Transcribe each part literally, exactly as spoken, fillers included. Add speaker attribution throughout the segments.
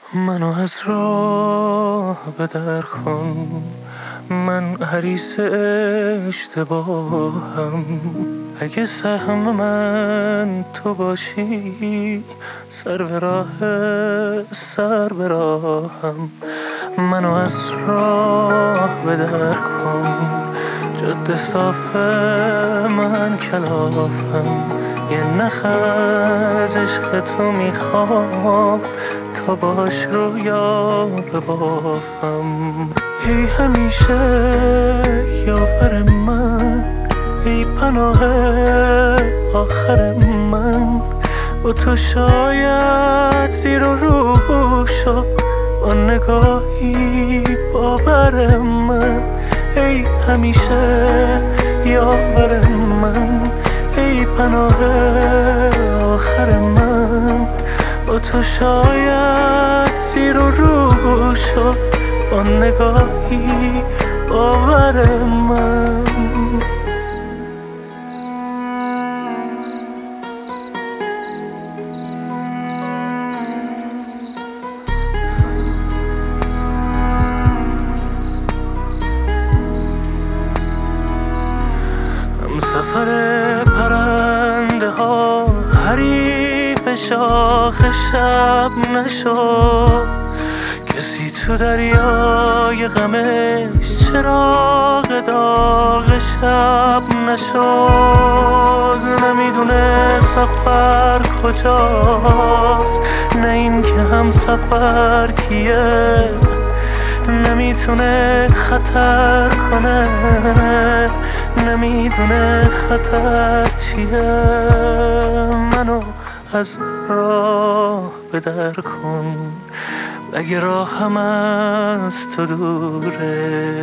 Speaker 1: منو از راه به در کن، من حریص اشتباهم. اگه سهم من تو باشی، سر به راه سر به راهم. منو از راه به در کن، جاده صاف من کلافم. یه نخ عشق تو میخوام، تا باش رویا ببافم. ای همیشه یاور من، ای پناه آخر من. با تو شاید زیر و رو شد، با نگاهی باور من. ای همیشه یاور من، ای پناه آخر من. با تو شاید زیر و رو شد، با نگاهی باور من. همسفر پرنده ها حریف شاخ شب نشد. کسی تو دریای غمش چراغ داغ شب نشد. نمیدونه سفر کجاست، نه این که هم سفر کیه. نمیتونه خطر کنه، نمیدونه خطر چیه. منو از راه به در کن، اگه راهم از تو دوره.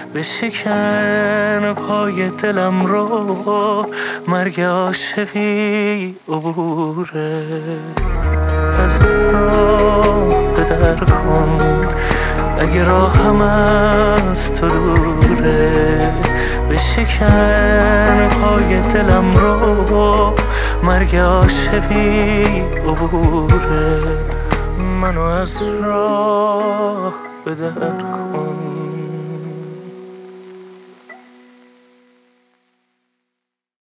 Speaker 1: بشکن پای دلم رو، مرگ عاشقی عبوره. از راه به در کن، اگه راهم از تو دوره. بشکن پای دلم رو، مرگ عاشقی عبوره. منو از راه به در کن.